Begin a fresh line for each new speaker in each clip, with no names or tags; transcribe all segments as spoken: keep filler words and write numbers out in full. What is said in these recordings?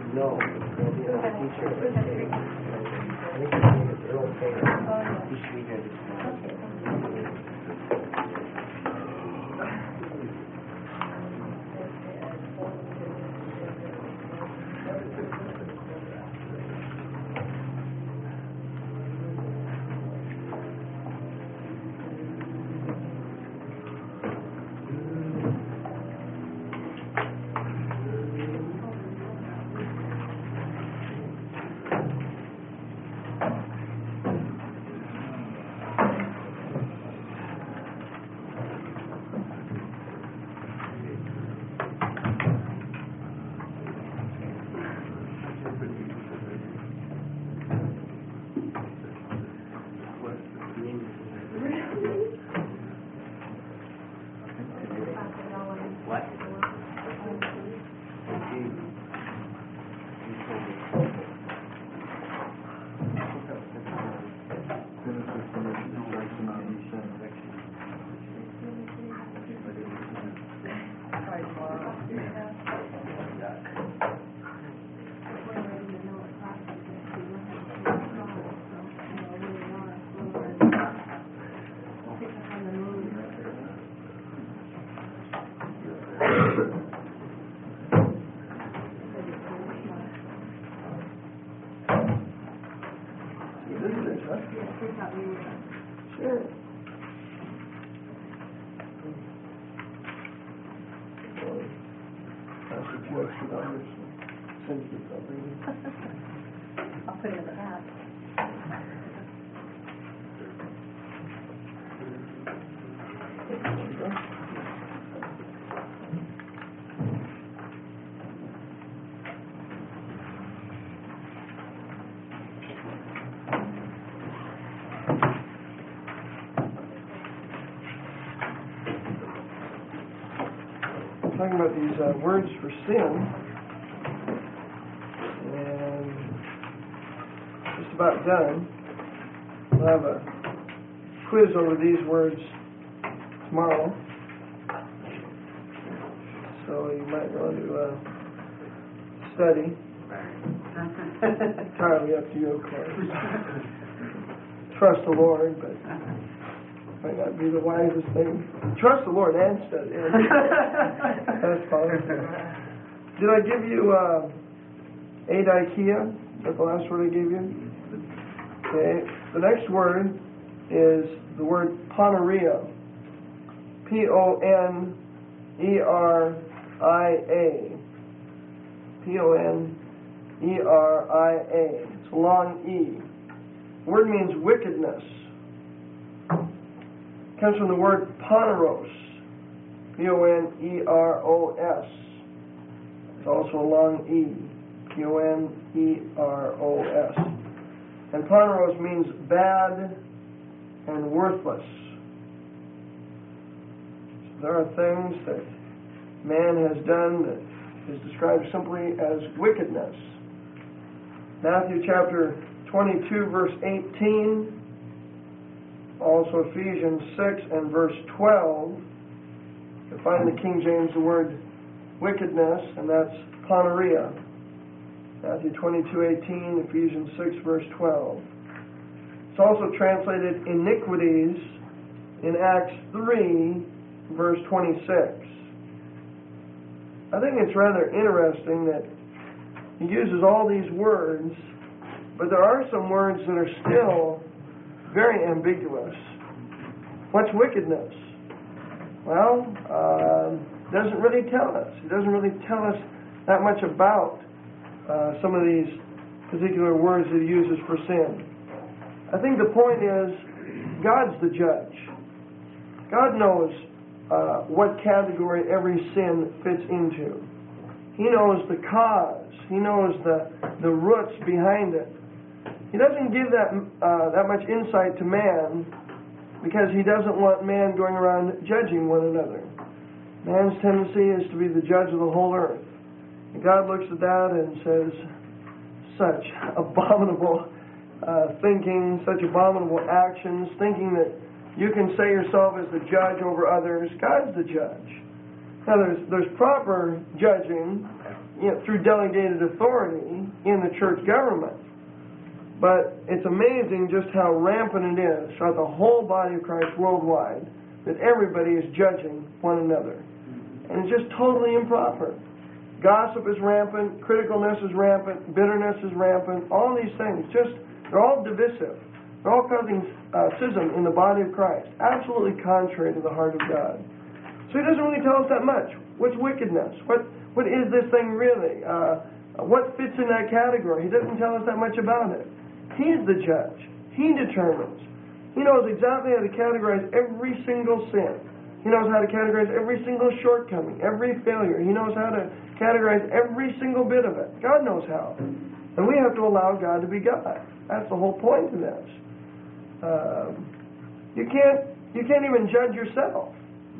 No, it'll be a teacher. I think his name is Earl Taylor. He should be here this morning. Sure. That's a few extra dollars. Send you something.
I'll put it in the hat.
Talking about these uh, words for sin, and just about done. We'll have a quiz over these words tomorrow, so you might want to uh, study. Entirely up to you, of course. Trust the Lord, but might not be the wisest thing. Trust the Lord and study. That's possible. Did I give you uh, eideikeia? Is that the last word I gave you? Okay. The next word is the word poneria. P O N E R I A. P O N E R I A. It's a long E. The word means wickedness. It comes from the word poneros. P O N E R O S. It's also a long E. P O N E R O S. And poneros means bad and worthless. So there are things that man has done that is described simply as wickedness. Matthew chapter twenty-two, verse eighteen. Also Ephesians six and verse twelve. You find in the King James the word wickedness, and that's poneria. Matthew twenty-two eighteen, Ephesians six verse twelve. It's also translated iniquities in Acts three verse twenty-six. I think it's rather interesting that he uses all these words, but there are some words that are still very ambiguous. What's wickedness? Well, uh, doesn't really tell us. It doesn't really tell us that much about uh, some of these particular words that he uses for sin. I think the point is, God's the judge. God knows uh, what category every sin fits into. He knows the cause. He knows the, the roots behind it. He doesn't give that uh, that much insight to man because he doesn't want man going around judging one another. Man's tendency is to be the judge of the whole earth. And God looks at that and says, such abominable uh, thinking, such abominable actions, thinking that you can say yourself as the judge over others. God's the judge. Now there's, there's proper judging you know, through delegated authority in the church government. But it's amazing just how rampant it is throughout the whole body of Christ worldwide, that everybody is judging one another. And it's just totally improper. Gossip is rampant, criticalness is rampant, bitterness is rampant, all these things. Just, they're all divisive. They're all causing uh, schism in the body of Christ, absolutely contrary to the heart of God. So he doesn't really tell us that much. What's wickedness? What What is this thing really? Uh, what fits in that category? He doesn't tell us that much about it. He's the judge. He determines. He knows exactly how to categorize every single sin. He knows how to categorize every single shortcoming, every failure. He knows how to categorize every single bit of it. God knows how. And we have to allow God to be God. That's the whole point of this. Uh, you can't you can't even judge yourself.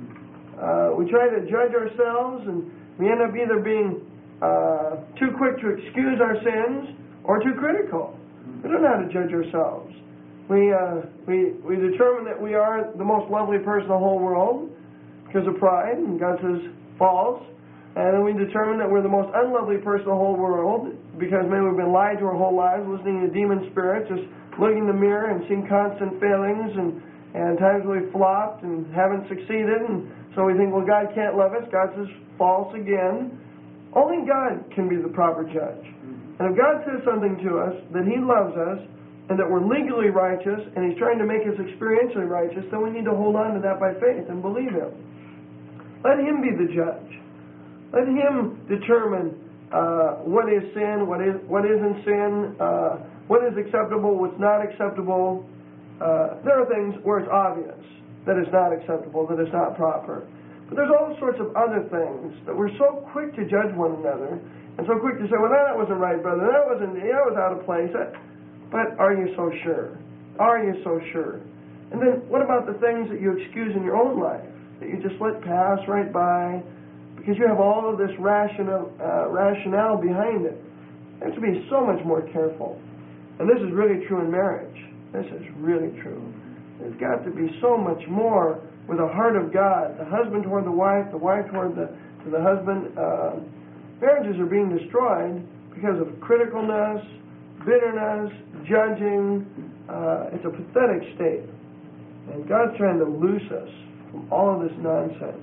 Uh, we try to judge ourselves, and we end up either being uh, too quick to excuse our sins or too critical. We don't know how to judge ourselves. We, uh, we, we determine that we are the most lovely person in the whole world because of pride, and God says false. And then we determine that we're the most unlovely person in the whole world because maybe we've been lied to our whole lives, listening to demon spirits, just looking in the mirror and seeing constant failings and, and times we've flopped and haven't succeeded. And so we think, well, God can't love us. God says false again. Only God can be the proper judge. And if God says something to us, that He loves us, and that we're legally righteous, and He's trying to make us experientially righteous, then we need to hold on to that by faith and believe Him. Let Him be the judge. Let Him determine uh, what is sin, what is what isn't sin, uh, what is acceptable, what's not acceptable. Uh, there are things where it's obvious that it's not acceptable, that it's not proper. But there's all sorts of other things that we're so quick to judge one another, and so quick to say, well, that wasn't right, brother. That wasn't, that was out of place. But are you so sure? Are you so sure? And then what about the things that you excuse in your own life, that you just let pass right by because you have all of this rational, uh, rationale behind it? You have to be so much more careful. And this is really true in marriage. This is really true. There's got to be so much more with the heart of God, the husband toward the wife, the wife toward the, to the husband. Uh, Marriages are being destroyed because of criticalness, bitterness, judging. Uh, it's a pathetic state. And God's trying to loose us from all of this nonsense.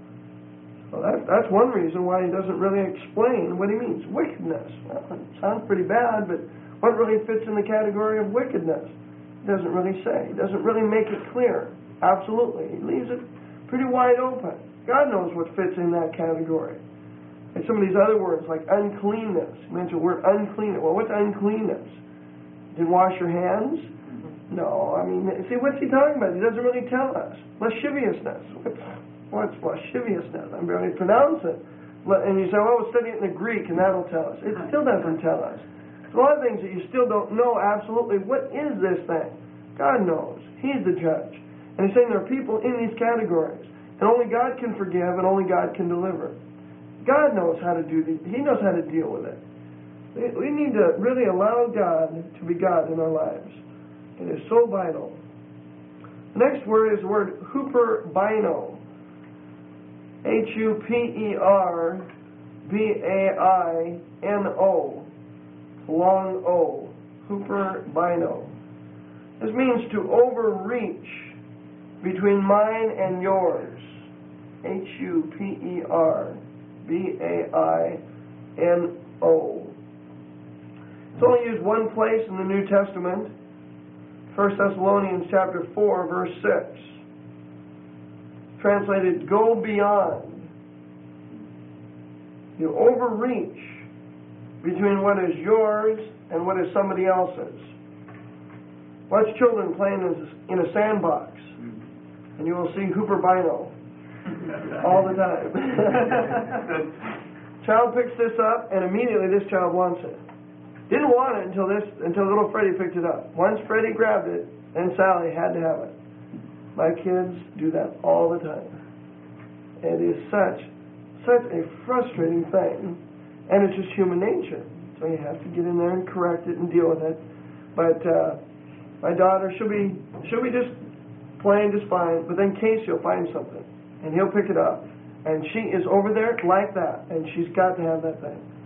So that, that's one reason why He doesn't really explain what He means. Wickedness. Well, it sounds pretty bad, but what really fits in the category of wickedness? He doesn't really say. He doesn't really make it clear. Absolutely. He leaves it pretty wide open. God knows what fits in that category. And some of these other words, like uncleanness. You mentioned the word uncleanness. Well, what's uncleanness? Didn't wash your hands? No, I mean, see, what's he talking about? He doesn't really tell us. Lasciviousness. What's, what's lasciviousness? I'm barely pronounce it. And you say, well, we'll study it in the Greek, and that'll tell us. It still doesn't tell us. There's a lot of things that you still don't know absolutely. What is this thing? God knows. He's the judge. And He's saying there are people in these categories. And only God can forgive, and only God can deliver. God knows how to do these. He knows how to deal with it. We need to really allow God to be God in our lives. It is so vital. The next word is the word huperbino. H U P E R B A I N O. Long O. Huperbino. This means to overreach between mine and yours. H U P E R B A I N O. It's only used one place in the New Testament. First Thessalonians chapter four, verse six. Translated, go beyond. You overreach between what is yours and what is somebody else's. Watch children playing in a sandbox, and you will see huperbino all the time. Child picks this up, and immediately this child wants it. Didn't want it until this until little Freddie picked it up. Once Freddie grabbed it, then Sally had to have it. My kids do that all the time. It is such such a frustrating thing, and it's just human nature. So you have to get in there and correct it and deal with it. But uh, my daughter, she'll be she'll be just playing just fine, but then Casey will find something, and he'll pick it up, and she is over there like that, and she's got to have that thing.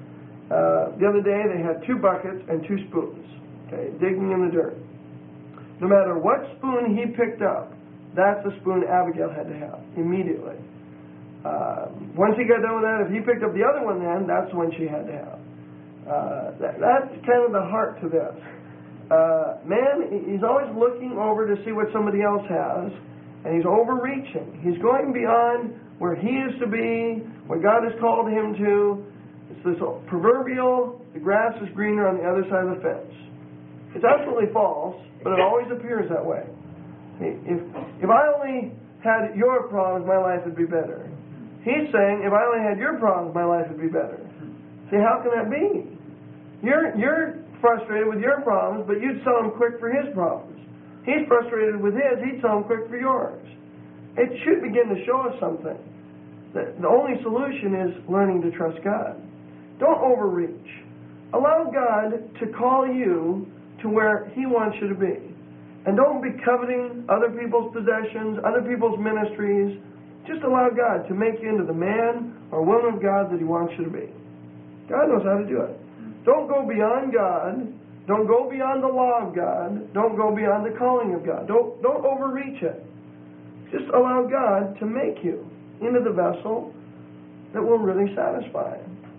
Uh, the other day they had two buckets and two spoons, okay, digging in the dirt. No matter what spoon he picked up, that's the spoon Abigail had to have immediately. Uh, once he got done with that, if he picked up the other one then, that's the one she had to have. Uh, that, that's kind of the heart to this. Uh, man, he's always looking over to see what somebody else has, and he's overreaching. He's going beyond where he is to be, what God has called him to. It's this proverbial, the grass is greener on the other side of the fence. It's absolutely false, but it always appears that way. If, if I only had your problems, my life would be better. He's saying, if I only had your problems, my life would be better. See, how can that be? You're, you're frustrated with your problems, but you'd sell him quick for his problems. He's frustrated with his, he'd sell him quick for yours. It should begin to show us something. That the only solution is learning to trust God. Don't overreach. Allow God to call you to where He wants you to be. And don't be coveting other people's possessions, other people's ministries. Just allow God to make you into the man or woman of God that He wants you to be. God knows how to do it. Don't go beyond God. Don't go beyond the law of God. Don't go beyond the calling of God. Don't, don't overreach it. Just allow God to make you into the vessel that will really satisfy.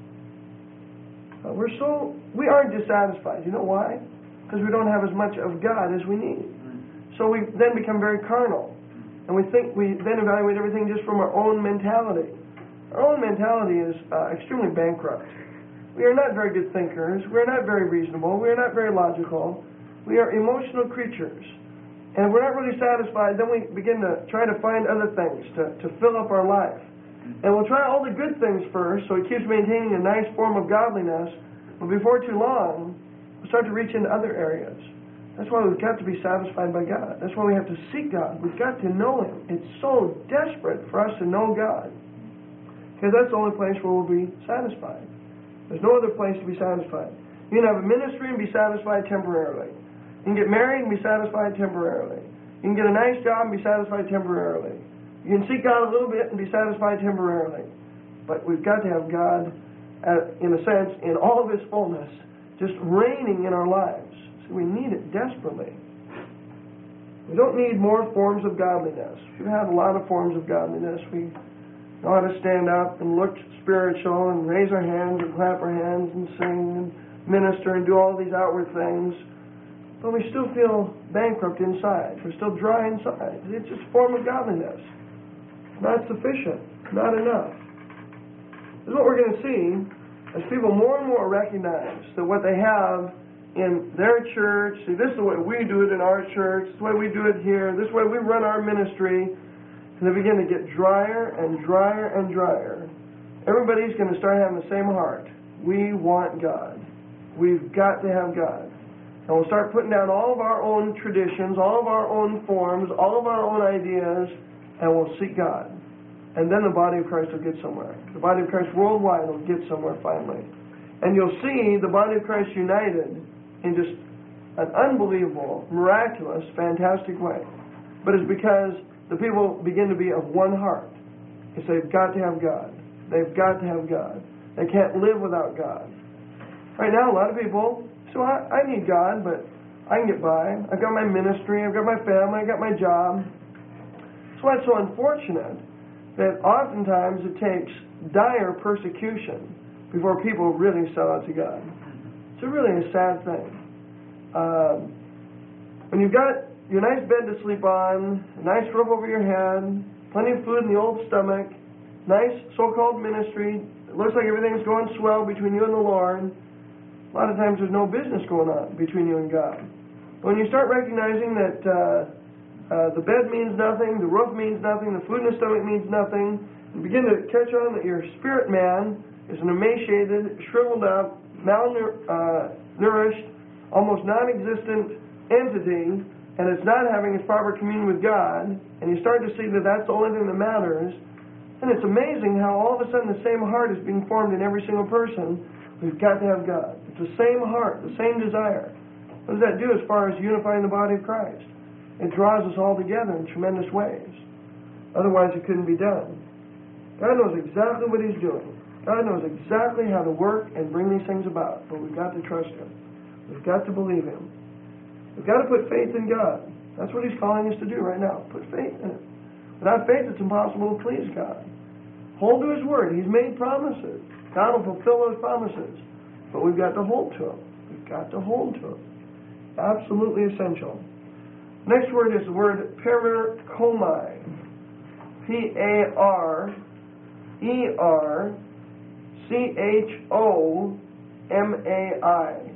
Uh, we're so, we aren't dissatisfied. You know why? Because we don't have as much of God as we need. So we then become very carnal. And we think, we then evaluate everything just from our own mentality. Our own mentality is uh, extremely bankrupt. We are not very good thinkers. We are not very reasonable. We are not very logical. We are emotional creatures. And if we're not really satisfied, then we begin to try to find other things to, to fill up our life. And we'll try all the good things first, so it keeps maintaining a nice form of godliness. But before too long, we'll start to reach into other areas. That's why we've got to be satisfied by God. That's why we have to seek God. We've got to know Him. It's so desperate for us to know God. Because that's the only place where we'll be satisfied. There's no other place to be satisfied. You can have a ministry and be satisfied temporarily. You can get married and be satisfied temporarily. You can get a nice job and be satisfied temporarily. You can seek God a little bit and be satisfied temporarily. But we've got to have God, uh, in a sense, in all of His fullness, just reigning in our lives. So we need it desperately. We don't need more forms of godliness. We've had a lot of forms of godliness. We know how to stand up and look spiritual and raise our hands and clap our hands and sing and minister and do all these outward things. But we still feel bankrupt inside. We're still dry inside. It's just a form of godliness. Not sufficient. Not enough. This is what we're going to see as people more and more recognize that what they have in their church, see, this is the way we do it in our church, this is the way we do it here, this is the way we run our ministry, and they begin to get drier and drier and drier. Everybody's going to start having the same heart. We want God. We've got to have God. And we'll start putting down all of our own traditions, all of our own forms, all of our own ideas, and we'll seek God. And then the body of Christ will get somewhere. The body of Christ worldwide will get somewhere finally. And you'll see the body of Christ united in just an unbelievable, miraculous, fantastic way. But it's because the people begin to be of one heart. It's they've got to have God. They've got to have God. They can't live without God. Right now, a lot of people, so I, I need God, but I can get by. I've got my ministry, I've got my family, I've got my job. That's why it's so unfortunate that oftentimes it takes dire persecution before people really sell out to God. It's a really a sad thing. Um, when you've got your nice bed to sleep on, a nice roof over your head, plenty of food in the old stomach, nice so-called ministry, it looks like everything's going swell between you and the Lord, a lot of times there's no business going on between you and God. But when you start recognizing that uh, uh, the bed means nothing, the roof means nothing, the food in the stomach means nothing, you begin to catch on that your spirit man is an emaciated, shriveled up, malnourished, almost non-existent entity, and it's not having its proper communion with God, and you start to see that that's the only thing that matters, and it's amazing how all of a sudden the same heart is being formed in every single person. We've got to have God. It's the same heart, the same desire. What does that do as far as unifying the body of Christ? It draws us all together in tremendous ways. Otherwise it couldn't be done. God knows exactly what He's doing. God knows exactly how to work and bring these things about, but we've got to trust Him. We've got to believe Him. We've got to put faith in God. That's what He's calling us to do right now. Put faith in it. Without faith, it's impossible to please God. Hold to His Word. He's made promises. God will fulfill those promises. But we've got to hold to Him. We've got to hold to Him. Absolutely essential. Next word is the word perikomai. P A R E R C H O M A I.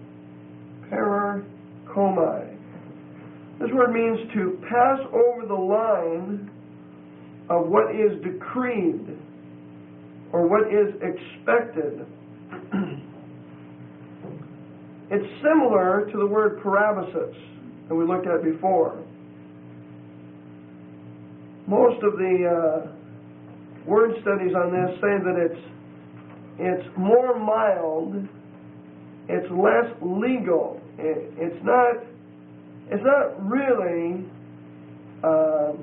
Perikomai. This word means to pass over the line of what is decreed or what is expected. It's similar to the word parabasis that we looked at before. Most of the uh, word studies on this say that it's it's more mild, it's less legal. It, it's not it's not really uh,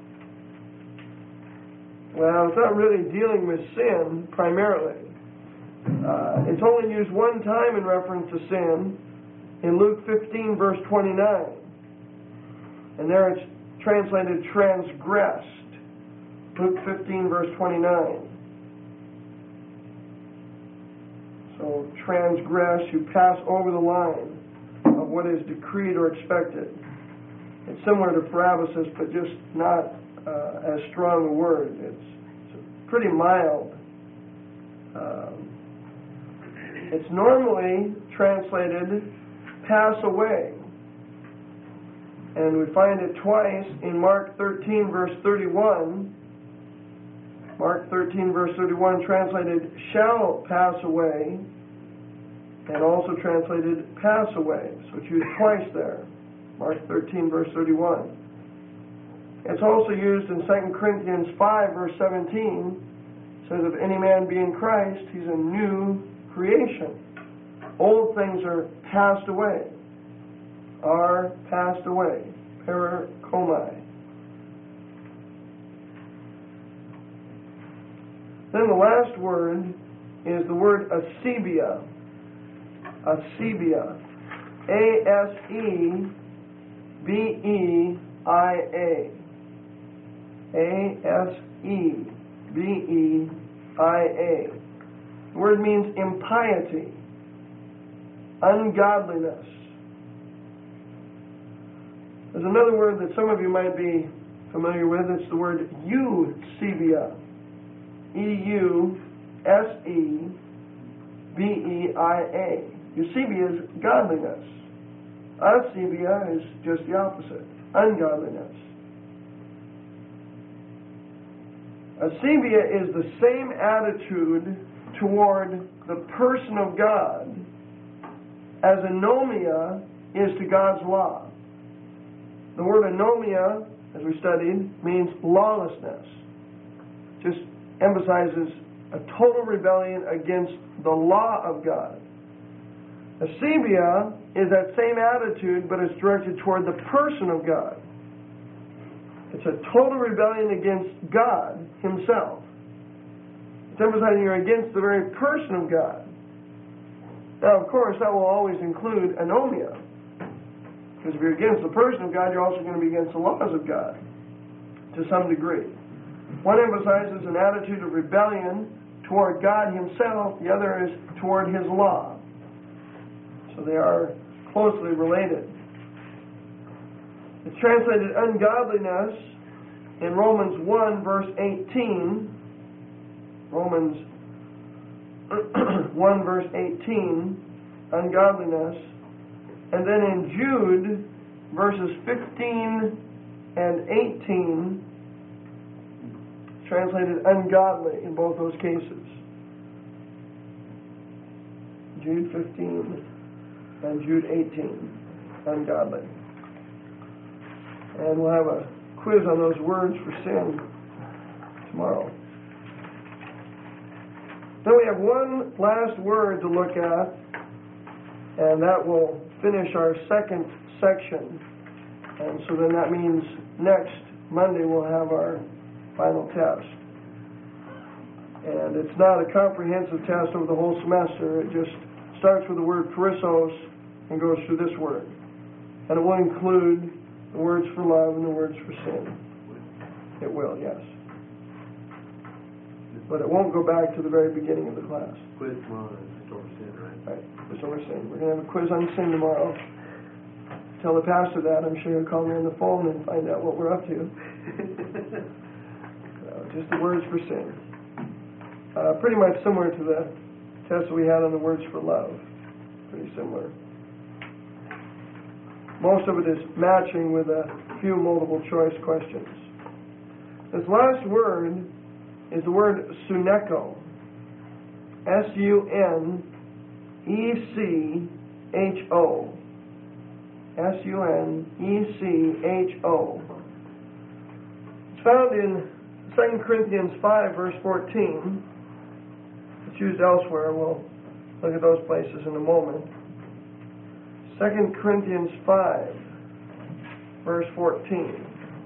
well, it's not really dealing with sin primarily. Uh, it's only used one time in reference to sin in Luke fifteen, verse twenty-nine. And there it's translated transgressed. Luke fifteen, verse twenty-nine. So, transgress, you pass over the line of what is decreed or expected. It's similar to parabasis, but just not uh, as strong a word. It's, it's pretty mild. Um, It's normally translated pass away. And we find it twice in Mark thirteen, verse thirty-one. Mark thirteen, verse thirty-one, translated shall pass away, and also translated pass away. So it's used twice there. Mark thirteen, verse thirty-one. It's also used in Second Corinthians five, verse seventeen. It says, if any man be in Christ, he's a new creation. Old things are passed away. Are passed away. Perikomai. Then the last word is the word asebia. Asebia. A S E B E I A. A S E B E I A. The word means impiety, ungodliness. There's another word that some of you might be familiar with. It's the word eusebia. E U S E B E I A. Eusebia is godliness. Asebia is just the opposite, ungodliness. Asebia is the same attitude toward the person of God as anomia is to God's law. The word anomia, as we studied, means lawlessness. Just emphasizes a total rebellion against the law of God. Asebia is that same attitude, but it's directed toward the person of God. It's a total rebellion against God Himself. It's emphasizing you're against the very person of God. Now, of course, that will always include anomia. Because if you're against the person of God, you're also going to be against the laws of God to some degree. One emphasizes an attitude of rebellion toward God Himself. The other is toward His law. So they are closely related. It's translated ungodliness in Romans one, verse eighteen. Romans one, verse eighteen, ungodliness. And then in Jude, verses fifteen and eighteen, translated ungodly in both those cases. Jude fifteen and Jude eighteen, ungodly. And we'll have a quiz on those words for sin tomorrow. Then we have one last word to look at, and that will finish our second section. And so then that means next Monday we'll have our final test. And it's not a comprehensive test over the whole semester. It just starts with the word perissos and goes through this word. And it will include the words for love and the words for sin. It will, yes. But it won't go back to the very beginning of the class.
Quiz tomorrow is restore sin, right?
Right, restore sin. We're going to have a quiz on sin tomorrow. Tell the pastor that. I'm sure he'll call me on the phone and find out what we're up to. So, just the words for sin. Uh, pretty much similar to the test we had on the words for love. Pretty similar. Most of it is matching with a few multiple choice questions. This last word is the word suneko. S U N E C H O. S U N E C H O. It's found in Second Corinthians five, verse fourteen. It's used elsewhere. We'll look at those places in a moment. Second Corinthians five, verse fourteen.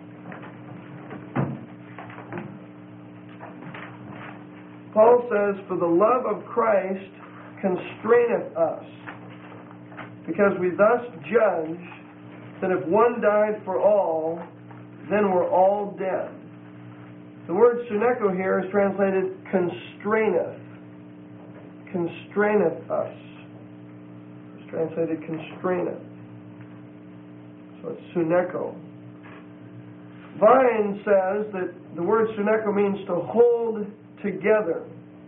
Paul says, "For the love of Christ constraineth us, because we thus judge that if one died for all, then we're all dead." The word suneko here is translated constraineth. Constraineth us. It's translated constraineth. So it's suneko. Vine says that the word suneko means to hold together,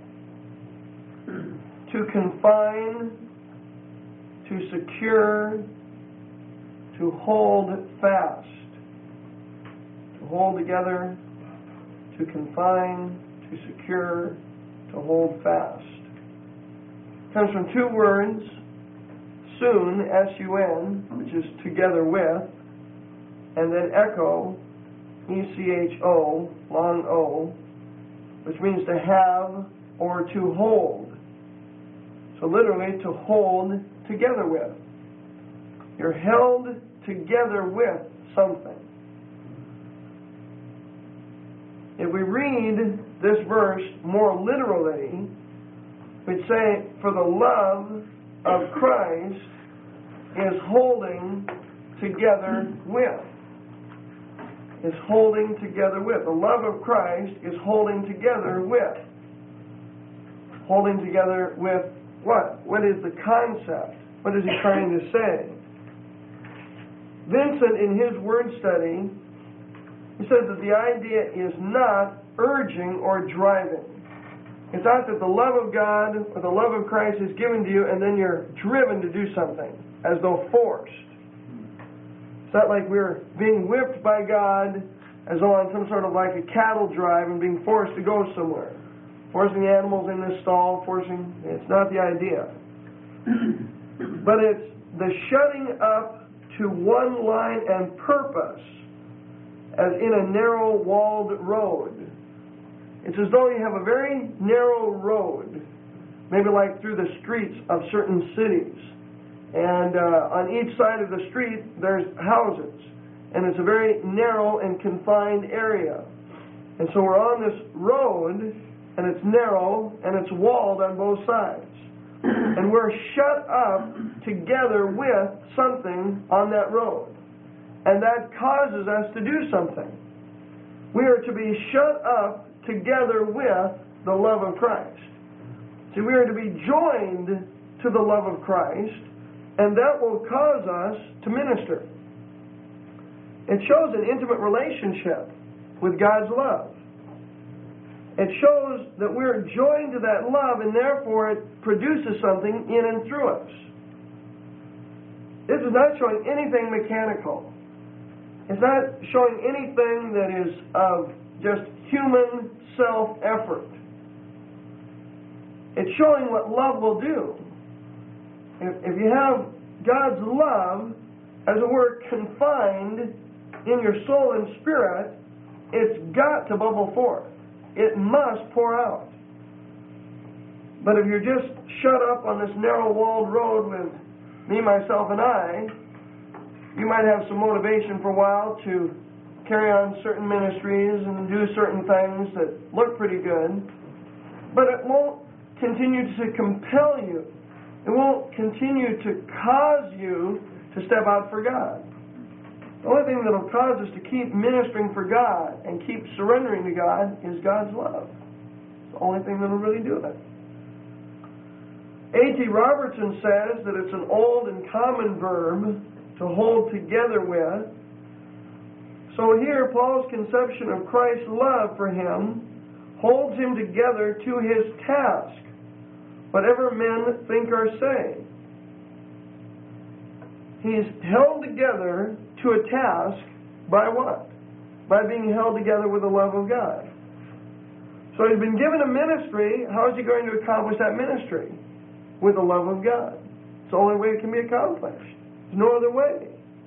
to confine, to secure, to hold fast. To hold together, to confine, to secure, to hold fast. It comes from two words, sun, S U N, which is together with, and then echo, E C H O, long O, which means to have or to hold. So literally, to hold together with. You're held together with something. If we read this verse more literally, we'd say, for the love of Christ is holding together with. Is holding together with. The love of Christ is holding together with. Holding together with what? What is the concept? What is he trying to say? Vincent, in his word study, he says that the idea is not urging or driving. It's not that the love of God or the love of Christ is given to you and then you're driven to do something, as though forced. It's not like we're being whipped by God as though on some sort of like a cattle drive and being forced to go somewhere. Forcing the animals in this stall, forcing, it's not the idea. But it's the shutting up to one line and purpose, as in a narrow walled road. It's as though you have a very narrow road, maybe like through the streets of certain cities. And uh, on each side of the street, there's houses. And it's a very narrow and confined area. And so we're on this road, and it's narrow, and it's walled on both sides. And we're shut up together with something on that road. And that causes us to do something. We are to be shut up together with the love of Christ. See, we are to be joined to the love of Christ, and that will cause us to minister. It shows an intimate relationship with God's love. It shows that we're joined to that love, and therefore it produces something in and through us. This is not showing anything mechanical. It's not showing anything that is of just human self-effort. It's showing what love will do. If, if you have God's love, as it were, confined in your soul and spirit, it's got to bubble forth. It must pour out. But if you're just shut up on this narrow-walled road with me, myself, and I, you might have some motivation for a while to carry on certain ministries and do certain things that look pretty good. but it won't continue to compel you. It won't continue to cause you to step out for God. The only thing that will cause us to keep ministering for God and keep surrendering to God is God's love. It's the only thing that will really do it. A T Robertson says that it's an old and common verb to hold together with. So here, Paul's conception of Christ's love for him holds him together to his task, whatever men think or say. He's held together to a task by what? By being held together with the love of God. So he's been given a ministry. How is he going to accomplish that ministry? With the love of God. It's the only way it can be accomplished. There's no other way.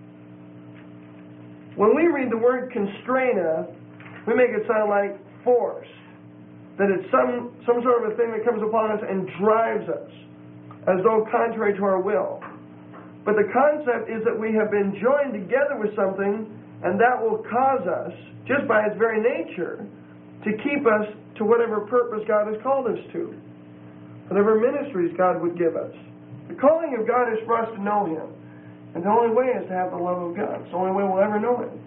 When we read the word constraineth, we make it sound like force. That it's some, some sort of a thing that comes upon us and drives us, as though contrary to our will. But the concept is that we have been joined together with something, and that will cause us, just by its very nature, to keep us to whatever purpose God has called us to. Whatever ministries God would give us. The calling of God is for us to know Him. And the only way is to have the love of God. It's the only way we'll ever know Him.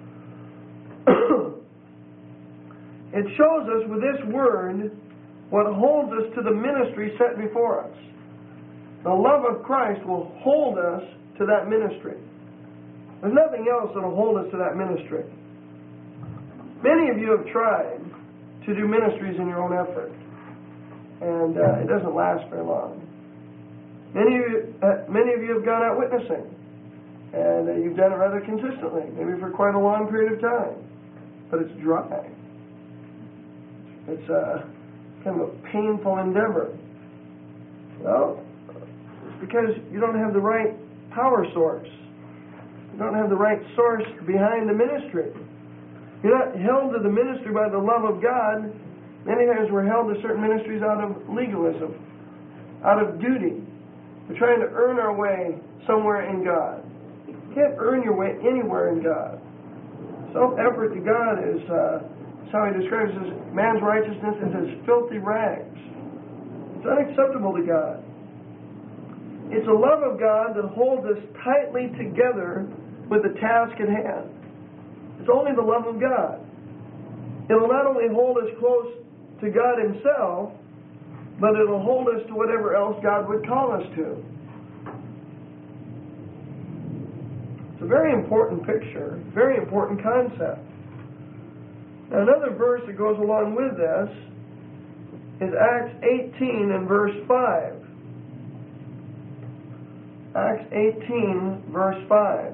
It shows us with this word what holds us to the ministry set before us. The love of Christ will hold us to that ministry. There's nothing else that will hold us to that ministry. Many of you have tried to do ministries in your own effort, and uh, it doesn't last very long. Many of you, uh, many of you have gone out witnessing, and uh, you've done it rather consistently, maybe for quite a long period of time, but it's dry. It's uh, kind of a painful endeavor. Well, it's because you don't have the right power source. You don't have the right source behind the ministry. You're not held to the ministry by the love of God. Many times we're held to certain ministries out of legalism, out of duty. We're trying to earn our way somewhere in God. You can't earn your way anywhere in God. Self-effort to God is... Uh, That's how he describes his, man's righteousness as his filthy rags. It's unacceptable to God. It's the love of God that holds us tightly together with the task at hand. It's only the love of God. It will not only hold us close to God Himself, but it will hold us to whatever else God would call us to. It's a very important picture, very important concept. Now, another verse that goes along with this is Acts eighteen and verse five. Acts eighteen, verse five.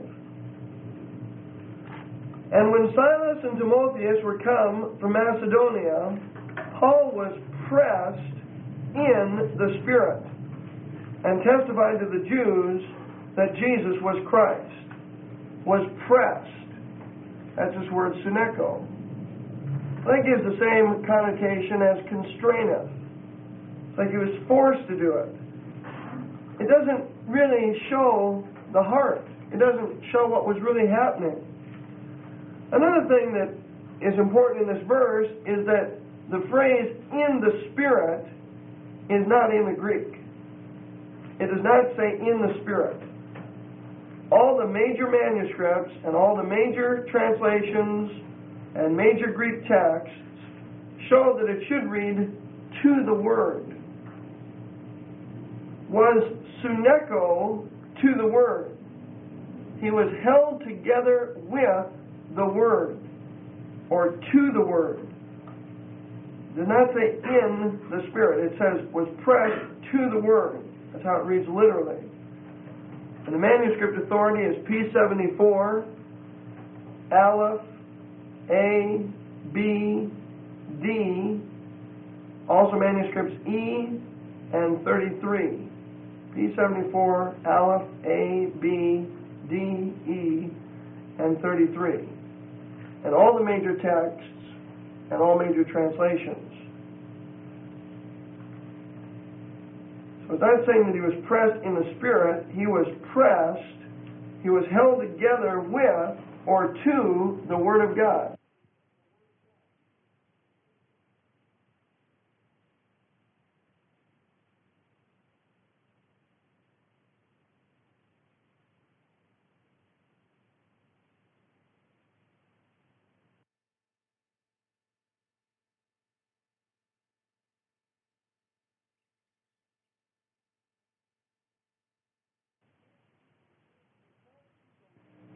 And when Silas and Timotheus were come from Macedonia, Paul was pressed in the Spirit, and testified to the Jews that Jesus was Christ. Was pressed. That's this word suneko. That gives the same connotation as constraineth. It's like he was forced to do it. It doesn't really show the heart. It doesn't show what was really happening. Another thing that is important in this verse is that the phrase in the Spirit is not in the Greek. It does not say in the Spirit. All the major manuscripts and all the major translations and major Greek texts show that it should read to the Word. Was suneko to the Word. He was held together with the Word, or to the Word. It does not say in the Spirit. It says was pressed to the Word. That's how it reads literally. And the manuscript authority is P seventy-four, Aleph, A, B, D, also manuscripts E and thirty-three. P seventy-four, Aleph, A, B, D, E, and thirty-three. And all the major texts and all major translations. So it's not saying that he was pressed in the Spirit. He was pressed, he was held together with or to the Word of God.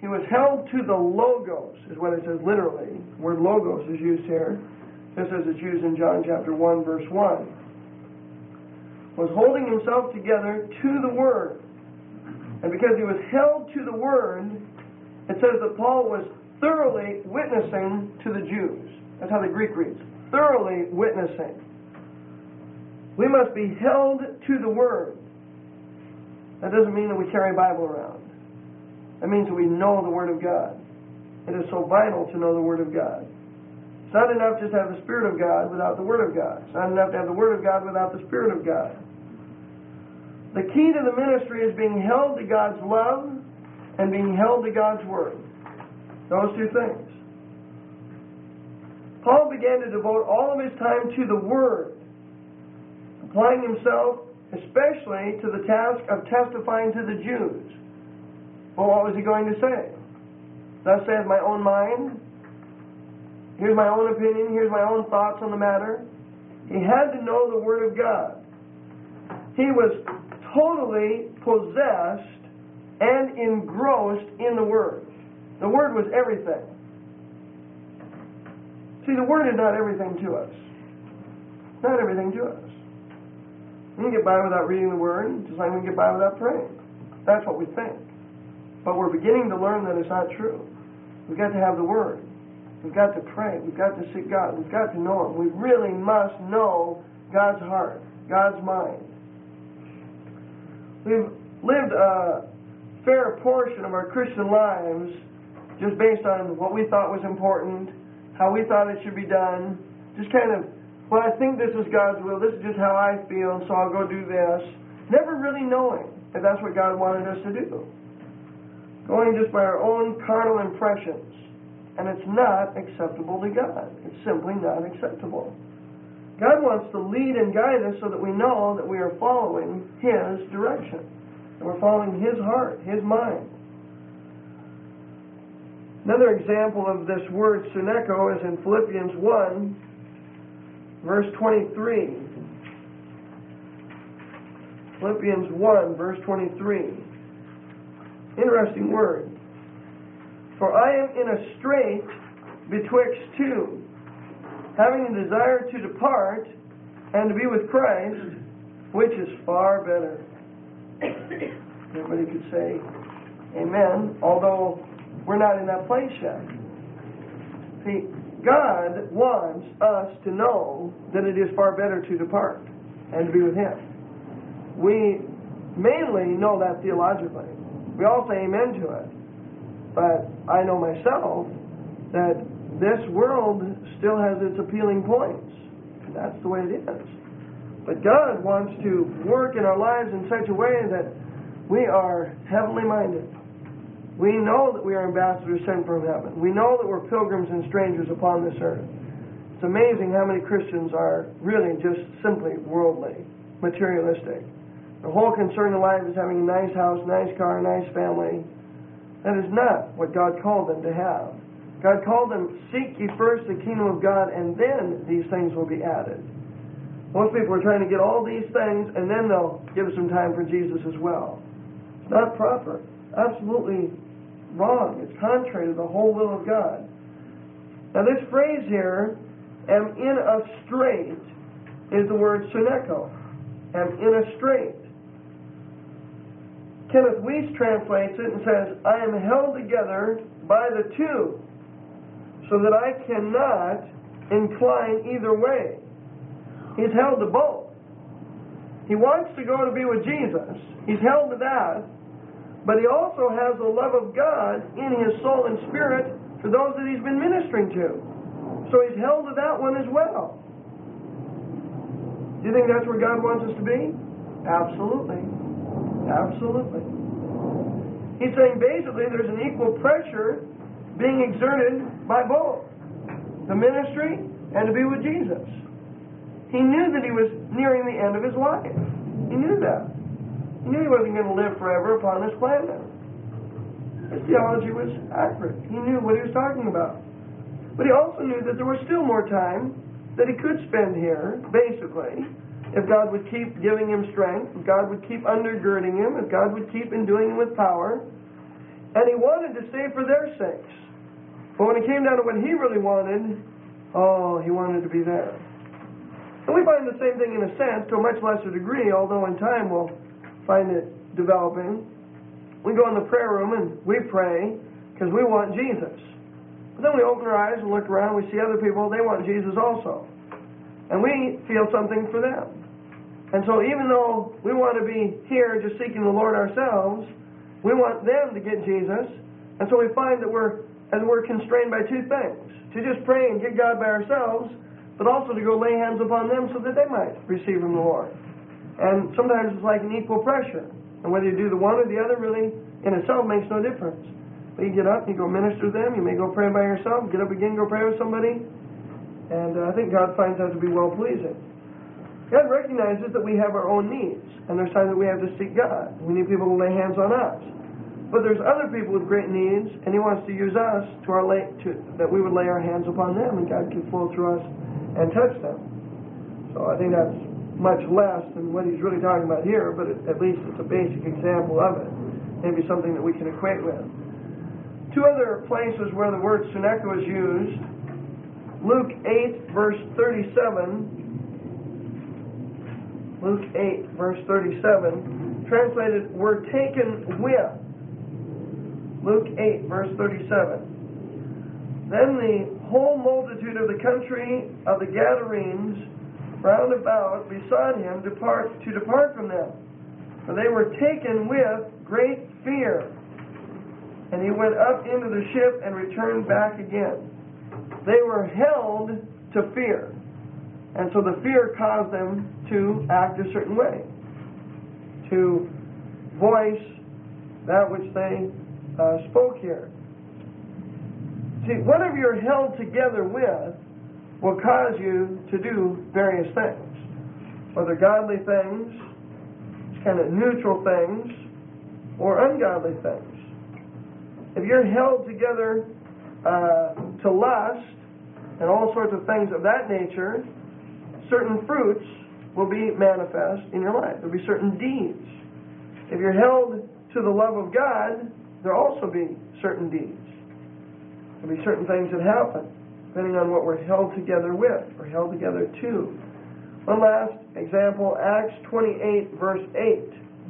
was held to the Logos, is what it says literally. The word Logos is used here, just as it's used in John chapter one, verse one. Was holding himself together to the Word. And because he was held to the Word, it says that Paul was thoroughly witnessing to the Jews. That's how the Greek reads. Thoroughly witnessing. We must be held to the Word. That doesn't mean that we carry a Bible around. That means that we know the Word of God. It is so vital to know the Word of God. It's not enough just to have the Spirit of God without the Word of God. It's not enough to have the Word of God without the Spirit of God. The key to the ministry is being held to God's love and being held to God's Word. Those two things. Paul began to devote all of his time to the Word, applying himself especially to the task of testifying to the Jews. Well, what was he going to say? Thus saith my own mind. Here's my own opinion. Here's my own thoughts on the matter. He had to know the Word of God. He was totally possessed and engrossed in the Word. The Word was everything. See, the Word is not everything to us. Not everything to us. We can get by without reading the Word, just like we can get by without praying. That's what we think. But we're beginning to learn that it's not true. We've got to have the Word. We've got to pray. We've got to seek God. We've got to know Him. We really must know God's heart, God's mind. We've lived a fair portion of our Christian lives just based on what we thought was important, how we thought it should be done, just kind of, well, I think this is God's will, this is just how I feel, so I'll go do this. Never really knowing if that's what God wanted us to do. Going just by our own carnal impressions. And it's not acceptable to God. It's simply not acceptable. God wants to lead and guide us so that we know that we are following His direction. And we're following His heart, His mind. Another example of this word suneko is in Philippians one, verse twenty-three. Philippians one, verse twenty-three. Interesting word. For I am in a strait betwixt two, having a desire to depart and to be with Christ, which is far better. Everybody could say amen, although we're not in that place yet. See, God wants us to know that it is far better to depart and to be with Him. We mainly know that theologically. We all say amen to it. But I know myself that this world still has its appealing points. And that's the way it is. But God wants to work in our lives in such a way that we are heavenly minded. We know that we are ambassadors sent from heaven. We know that we're pilgrims and strangers upon this earth. It's amazing how many Christians are really just simply worldly, materialistic. Their whole concern in life is having a nice house, nice car, nice family. That is not what God called them to have. God called them, seek ye first the kingdom of God, and then these things will be added. Most people are trying to get all these things, and then they'll give some time for Jesus as well. It's not proper. Absolutely wrong. It's contrary to the whole will of God. Now this phrase here, am in a strait, is the word suneko. Am in a strait. Kenneth Weiss translates it and says, I am held together by the two, so that I cannot incline either way. He's held to both. He wants to go to be with Jesus. He's held to that. But he also has the love of God in his soul and spirit for those that he's been ministering to. So he's held to that one as well. Do you think that's where God wants us to be? Absolutely. Absolutely. He's saying basically there's an equal pressure being exerted by both. The ministry and to be with Jesus. He knew that he was nearing the end of his life. He knew that. He knew he wasn't going to live forever upon this planet. His theology was accurate. He knew what he was talking about. But he also knew that there was still more time that he could spend here, basically, if God would keep giving him strength, if God would keep undergirding him, if God would keep enduing him with power. And he wanted to stay for their sakes. But when it came down to what he really wanted, oh, he wanted to be there. And we find the same thing in a sense, to a much lesser degree, although in time we'll find it developing. We go in the prayer room and we pray because we want Jesus. But then we open our eyes and look around, we see other people, they want Jesus also. And we feel something for them. And so even though we want to be here just seeking the Lord ourselves, we want them to get Jesus. And so we find that we're, as we're constrained by two things. To just pray and get God by ourselves, but also to go lay hands upon them so that they might receive from the Lord. And sometimes it's like an equal pressure. And whether you do the one or the other really, in itself, makes no difference. But you get up, you go minister to them, you may go pray by yourself, get up again, go pray with somebody. And uh, I think God finds that to be well-pleasing. God recognizes that we have our own needs, and there's times that we have to seek God. We need people to lay hands on us. But there's other people with great needs, and He wants to use us to our lay, to, that we would lay our hands upon them, and God can flow through us and touch them. So I think that's much less than what He's really talking about here, but it, at least it's a basic example of it. Maybe something that we can equate with. Two other places where the word suneko is used. Luke eight, verse thirty-seven. Luke eight, verse thirty-seven, translated, "were taken with." Luke eight, verse thirty-seven. "Then the whole multitude of the country of the Gadarenes round about besought him depart, to depart from them, for they were taken with great fear. And he went up into the ship and returned back again." They were held to fear. And so the fear caused them to act a certain way, to voice that which they uh, spoke here. See, whatever you're held together with will cause you to do various things, whether godly things, kind of neutral things, or ungodly things. If you're held together uh, to lust and all sorts of things of that nature, certain fruits will be manifest in your life. There'll be certain deeds. If you're held to the love of God, there'll also be certain deeds. There'll be certain things that happen, depending on what we're held together with, or held together to. One last example, Acts twenty-eight, verse eight.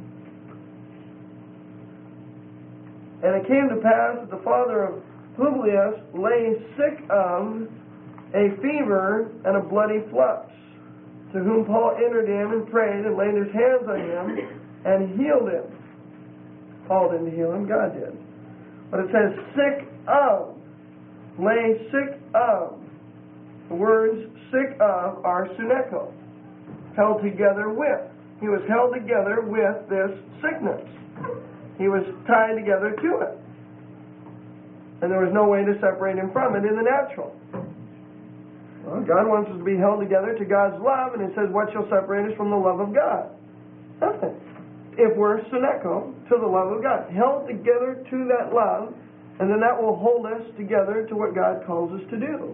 "And it came to pass that the father of Publius lay sick of a fever and a bloody flux, to whom Paul entered in and prayed and laid his hands on him and healed him." Paul didn't heal him, God did. But it says sick of, lay sick of. The words sick of are suneko, held together with. He was held together with this sickness. He was tied together to it. And there was no way to separate him from it in the natural. Well, God wants us to be held together to God's love, and it says, what shall separate us from the love of God? Nothing. If we're suneko, to the love of God. Held together to that love, and then that will hold us together to what God calls us to do.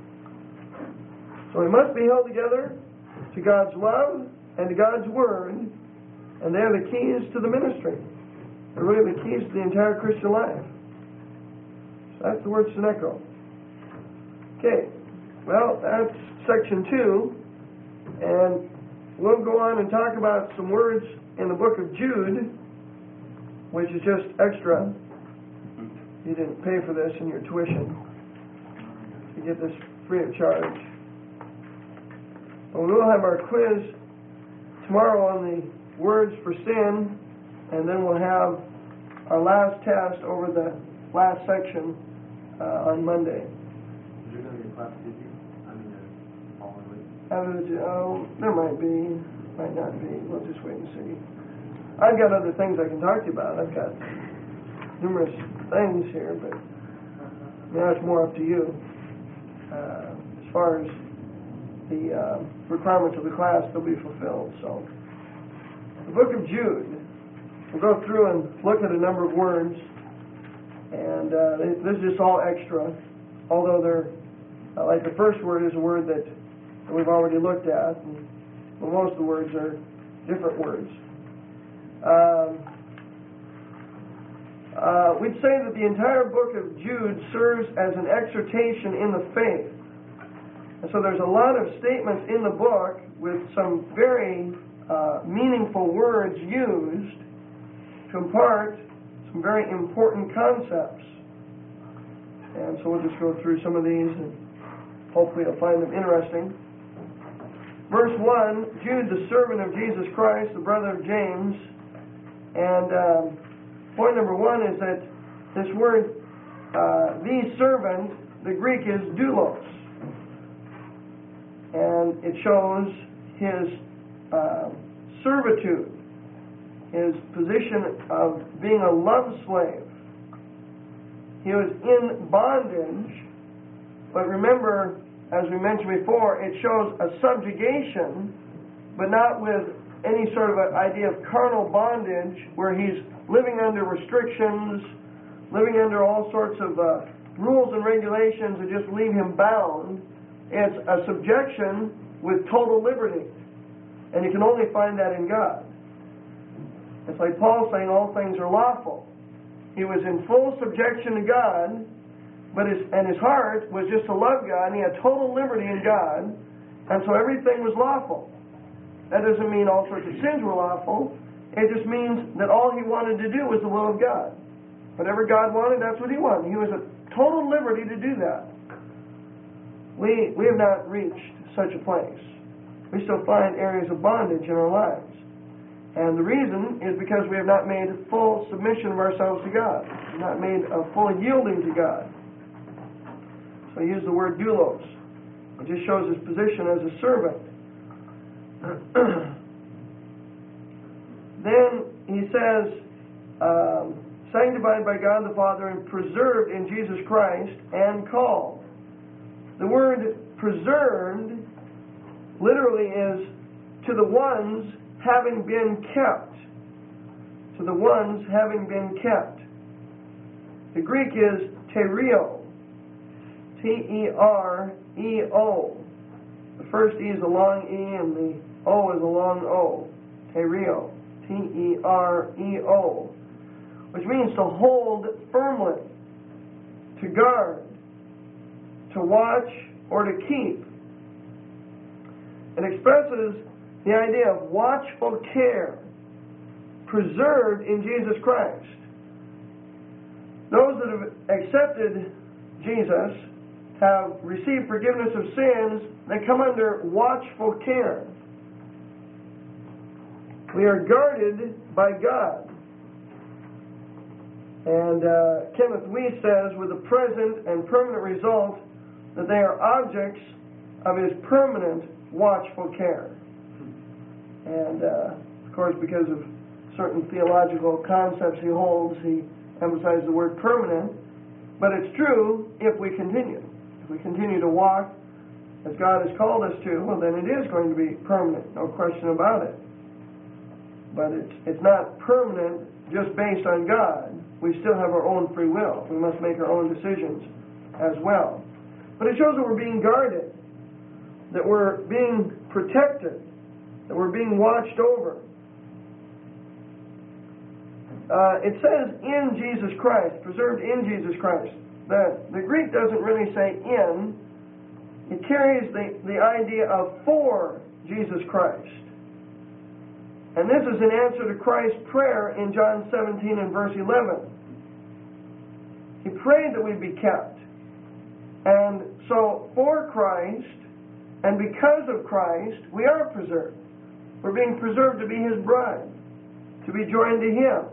So we must be held together to God's love and to God's Word, and they're the keys to the ministry. They're really the keys to the entire Christian life. So that's the word suneko. Okay. Well, that's section two, and we'll go on and talk about some words in the book of Jude, which is just extra. You didn't pay for this in your tuition. You get this free of charge. Well, we'll have our quiz tomorrow on the words for sin, and then we'll have our last test over the last section uh, on Monday.
Is there going to be a class T V? I mean, the following week?
Uh, oh, there might be, might not be. We'll just wait and see. I've got other things I can talk to you about. I've got numerous things here, but now it's more up to you. Uh, as far as the uh, requirements of the class, they'll be fulfilled. So, the book of Jude. We'll go through and look at a number of words, and uh, this is just all extra, although they're, uh, like the first word is a word that we've already looked at, and well, most of the words are different words. Um, Uh, we'd say that the entire book of Jude serves as an exhortation in the faith. And so there's a lot of statements in the book with some very uh, meaningful words used to impart some very important concepts. And so we'll just go through some of these and hopefully you'll find them interesting. Verse one, Jude, the servant of Jesus Christ, the brother of James. And um, point number one is that this word, uh, the servant, the Greek is doulos. And it shows his uh, servitude, his position of being a love slave. He was in bondage, but remember, as we mentioned before, it shows a subjugation, but not with any sort of an idea of carnal bondage where he's living under restrictions, living under all sorts of uh, rules and regulations that just leave him bound. It's a subjection with total liberty. And you can only find that in God. It's like Paul saying all things are lawful. He was in full subjection to God, but his, and his heart was just to love God, and he had total liberty in God, and so everything was lawful. That doesn't mean all sorts of sins were lawful. It just means that all he wanted to do was the will of God. Whatever God wanted, that's what he wanted. He was at total liberty to do that. We, we have not reached such a place. We still find areas of bondage in our lives. And the reason is because we have not made full submission of ourselves to God. We have not made a full yielding to God. So I use the word doulos. It just shows his position as a servant. Then he says, um, sanctified by God the Father and preserved in Jesus Christ and called. The word preserved literally is to the ones having been kept. To the ones having been kept. The Greek is tereo. T E R E O. The first E is a long E and the O is a long O. Tereo. T E R E O. Which means to hold firmly, to guard, to watch, or to keep. It expresses the idea of watchful care, preserved in Jesus Christ. Those that have accepted Jesus have received forgiveness of sins. They come under watchful care. We are guarded by God. And uh, Kenneth Wuest says, with the present and permanent result that they are objects of his permanent watchful care. And, uh, of course, because of certain theological concepts he holds, he emphasizes the word permanent. But it's true if we continue. If we continue to walk as God has called us to, well, then it is going to be permanent, no question about it. But it's, it's not permanent just based on God. We still have our own free will. We must make our own decisions as well. But it shows that we're being guarded, that we're being protected, that we're being watched over. Uh, it says in Jesus Christ, preserved in Jesus Christ. The, the Greek doesn't really say in. It carries the, the idea of for Jesus Christ. And this is an answer to Christ's prayer in John seventeen and verse eleven. He prayed that we'd be kept. And so for Christ, and because of Christ, we are preserved. We're being preserved to be His bride, to be joined to Him.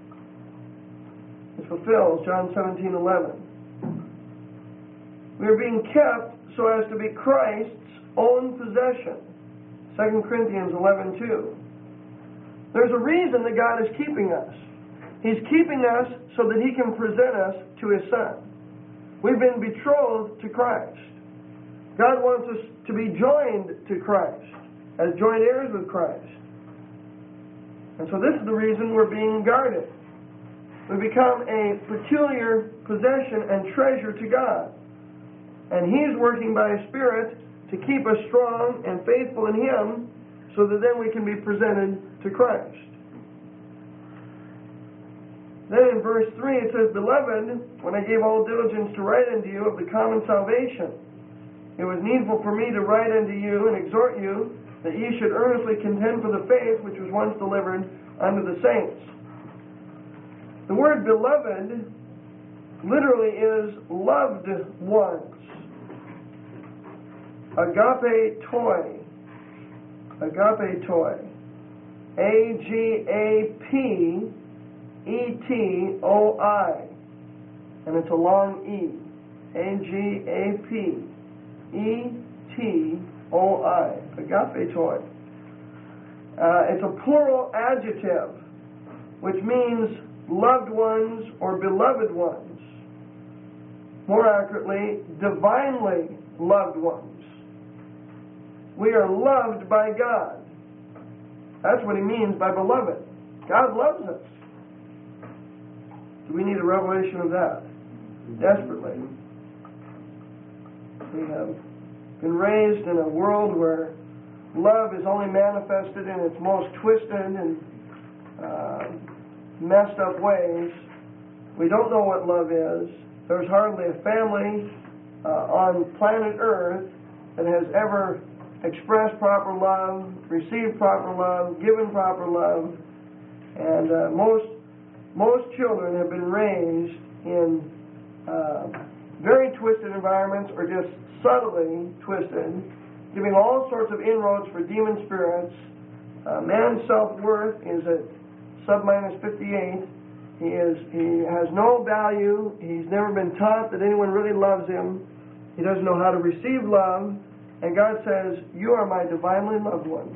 It fulfills John seventeen eleven. We are being kept so as to be Christ's own possession. Second Corinthians eleven two. There's a reason that God is keeping us. He's keeping us so that He can present us to His Son. We've been betrothed to Christ. God wants us to be joined to Christ, as joint heirs with Christ. And so this is the reason we're being guarded. We become a peculiar possession and treasure to God. And He's working by His Spirit to keep us strong and faithful in Him, so that then we can be presented to Christ. Then in verse three it says, Beloved, when I gave all diligence to write unto you of the common salvation, it was needful for me to write unto you and exhort you that ye should earnestly contend for the faith which was once delivered unto the saints. The word beloved literally is loved ones. Agape toi. Agape toi. A G A P E T O I. And it's a long E. A G A P E T O I. Agape toi. Uh, it's a plural adjective, which means loved ones or beloved ones. More accurately, divinely loved ones. We are loved by God. That's what he means by beloved. God loves us. Do we need a revelation of that? Desperately. We have been raised in a world where love is only manifested in its most twisted and uh, messed up ways. We don't know what love is. There's hardly a family uh, on planet Earth that has ever expressed proper love, received proper love, given proper love, and uh, most most children have been raised in uh, very twisted environments or just subtly twisted, giving all sorts of inroads for demon spirits. Uh, man's self-worth is at sub minus fifty-eight. He is he has no value. He's never been taught that anyone really loves him. He doesn't know how to receive love. And God says, you are my divinely loved ones.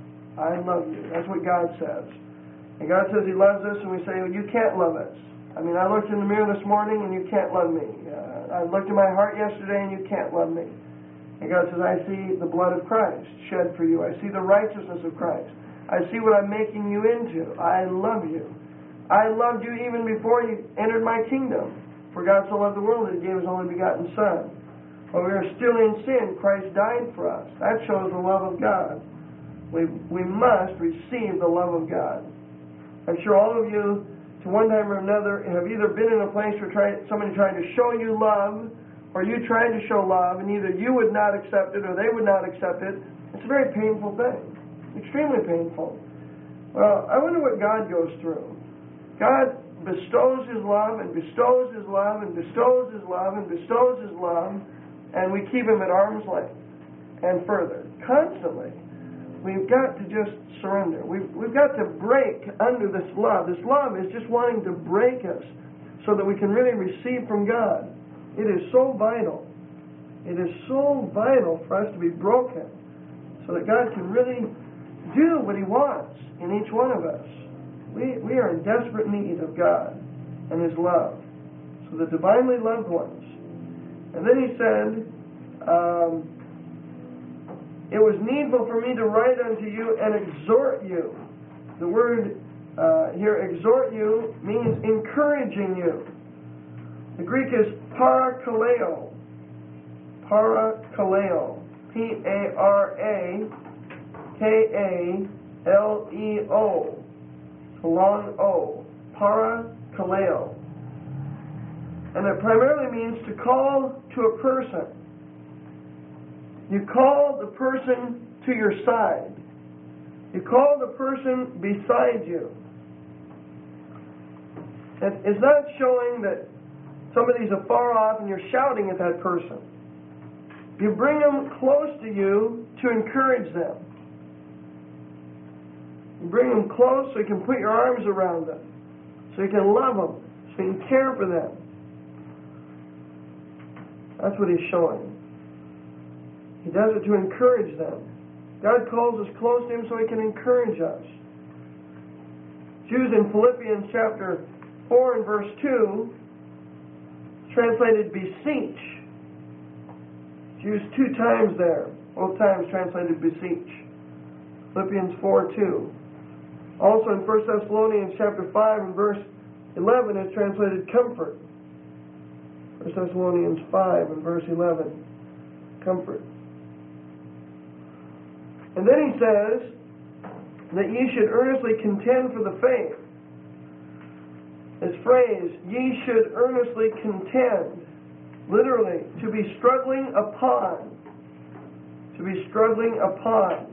I love you. That's what God says. And God says he loves us, and we say, well, you can't love us. I mean, I looked in the mirror this morning, and you can't love me. Uh, I looked in my heart yesterday, and you can't love me. And God says, I see the blood of Christ shed for you. I see the righteousness of Christ. I see what I'm making you into. I love you. I loved you even before you entered my kingdom. For God so loved the world that he gave his only begotten Son. While we are still in sin, Christ died for us. That shows the love of God. We, we must receive the love of God. I'm sure all of you, to one time or another, have either been in a place where try, somebody tried to show you love, or you tried to show love, and either you would not accept it or they would not accept it. It's a very painful thing. Extremely painful. Well, I wonder what God goes through. God bestows his love and bestows his love and bestows his love and bestows his love, and we keep him at arm's length and further, constantly. We've got to just surrender. We've, we've got to break under this love. This love is just wanting to break us so that we can really receive from God. It is so vital. It is so vital for us to be broken so that God can really do what he wants in each one of us. We, we are in desperate need of God and his love. So the divinely loved ones. And then he said, um, it was needful for me to write unto you and exhort you. The word uh, here, exhort you, means encouraging you. The Greek is parakaleo. Parakaleo. P A R A K A L E O. It's a long O. Parakaleo. And it primarily means to call to a person. You call the person to your side. You call the person beside you. It's not showing that somebody's afar off and you're shouting at that person. You bring them close to you to encourage them. You bring them close so you can put your arms around them, so you can love them, so you can care for them. That's what he's showing. He does it to encourage them. God calls us close to him so he can encourage us. It's used in Philippians chapter four and verse two, translated beseech. It's used two times there. Both times translated beseech. Philippians four two. Also in First Thessalonians chapter five and verse eleven is translated comfort. First Thessalonians five and verse eleven. Comfort. And then he says that ye should earnestly contend for the faith. This phrase, ye should earnestly contend, literally, to be struggling upon, to be struggling upon.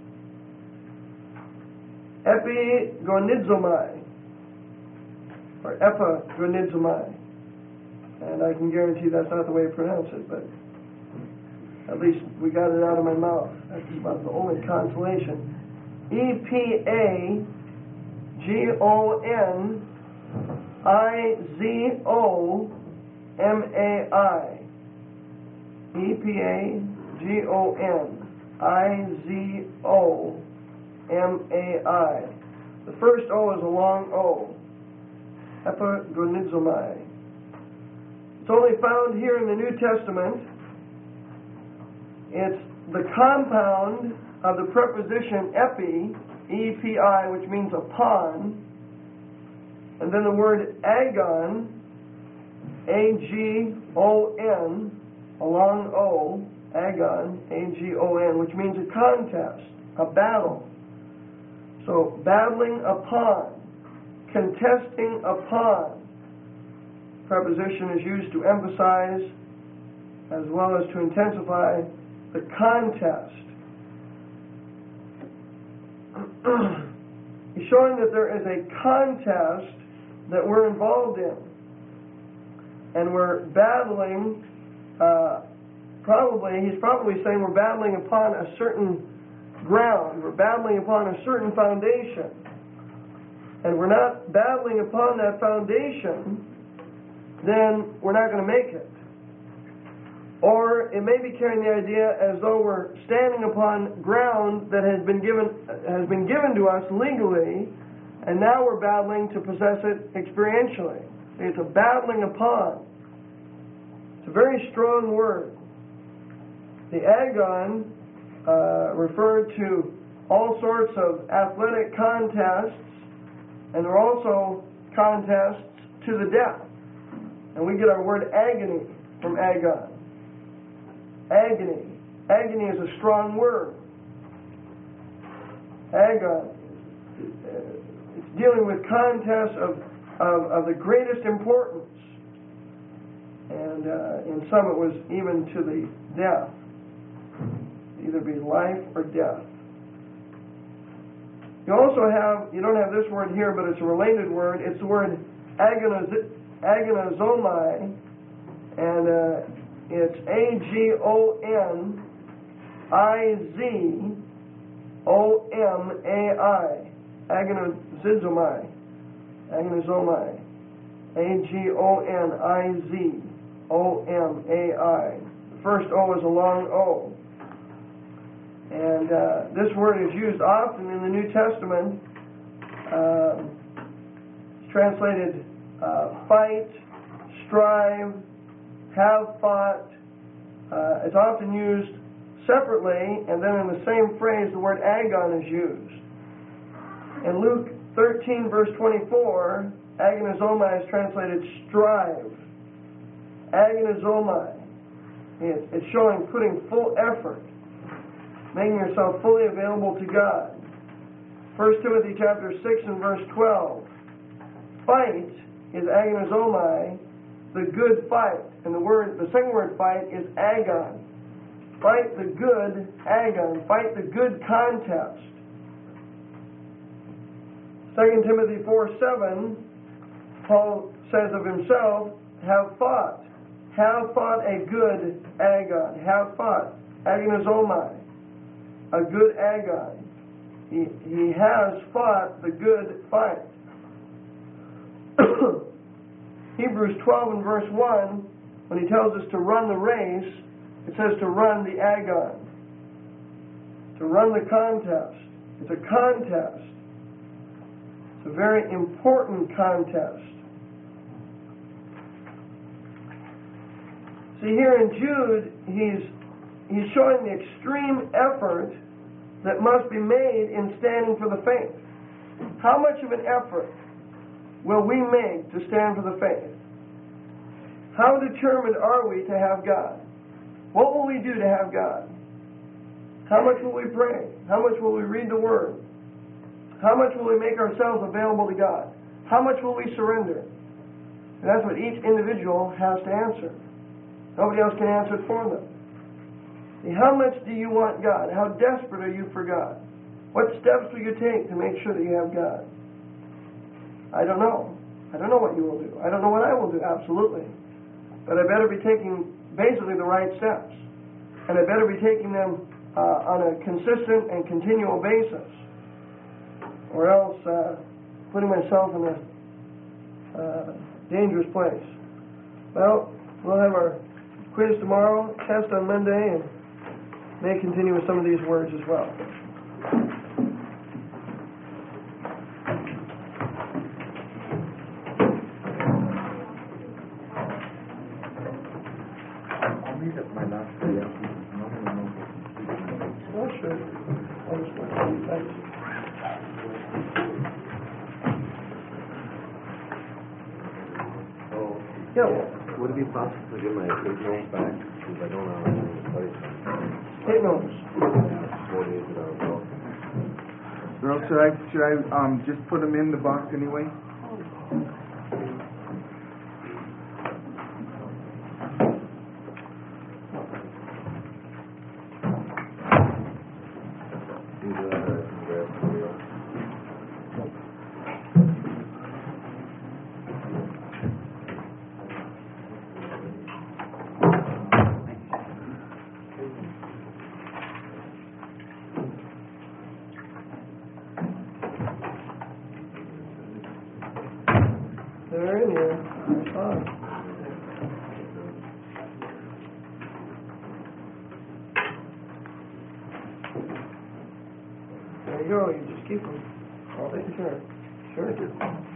Epigonizomai, or epigonizomai. And I can guarantee that's not the way to pronounce it, but at least we got it out of my mouth. That's about the only consolation. E P A G O N I Z O M A I. E P A G O N I Z O M A I. The first O is a long O. Epigonizomai. It's only found here in the New Testament. It's the compound of the preposition epi, E P I, which means upon, and then the word agon, A G O N, a long O, agon, A G O N, which means a contest, a battle. So, battling upon, contesting upon. Preposition is used to emphasize as well as to intensify the contest. He's showing that there is a contest that we're involved in. And we're battling, uh, probably, he's probably saying we're battling upon a certain ground. We're battling upon a certain foundation. And we're not battling upon that foundation, then we're not going to make it. Or it may be carrying the idea as though we're standing upon ground that has been given has been given to us legally, and now we're battling to possess it experientially. It's a battling upon. It's a very strong word. The agon uh, referred to all sorts of athletic contests, and there are also contests to the death. And we get our word agony from agon. Agony. Agony is a strong word. Agon. It's dealing with contests of, of, of the greatest importance. And uh, in some it was even to the death. Either be life or death. You also have, you don't have this word here, but it's a related word. It's the word agoniz- agonizomai, and uh, it's A G O N I Z O M A I. Agonizomai. Agonizomai. A G O N I Z O M A I. The first O is a long O. And uh, this word is used often in the New Testament. Uh, it's translated uh, fight, strive, have fought. Uh, it's often used separately, and then in the same phrase the word agon is used. In Luke thirteen, verse twenty-four, agonizomai is translated strive. Agonizomai. It's showing putting full effort, making yourself fully available to God. First Timothy chapter six and verse twelve. Fight is agonizomai, the good fight. And the word, the second word fight is agon. Fight the good agon. Fight the good contest. Second Timothy four seven, Paul says of himself, have fought. Have fought a good agon. Have fought. Agonizomai. A good agon. He, he has fought the good fight. Hebrews twelve and verse one, when he tells us to run the race, it says to run the agon. To run the contest. It's a contest. It's a very important contest. See, here in Jude, he's he's showing the extreme effort that must be made in standing for the faith. How much of an effort will we make to stand for the faith? How determined are we to have God? What will we do to have God? How much will we pray? How much will we read the Word? How much will we make ourselves available to God? How much will we surrender? And that's what each individual has to answer. Nobody else can answer it for them. See, how much do you want God? How desperate are you for God? What steps will you take to make sure that you have God? I don't know. I don't know what you will do. I don't know what I will do, absolutely. But I better be taking basically the right steps. And I better be taking them uh, on a consistent and continual basis. Or else uh, putting myself in a uh, dangerous place. Well, we'll have our quiz tomorrow, test on Monday, and may continue with some of these words as well.
I'll meet up my last day.
Oh, sure. Thanks.
Oh,
Yeah,
would it be possible to get my eight notes back? Because I don't know how to play
take notes.
four days that I was off.
Well, should I, should I, um, just put them in the box anyway?
Do that, I can grab some real.
They're in here. Fine. There you go. You just keep them. All taken care of. Sure.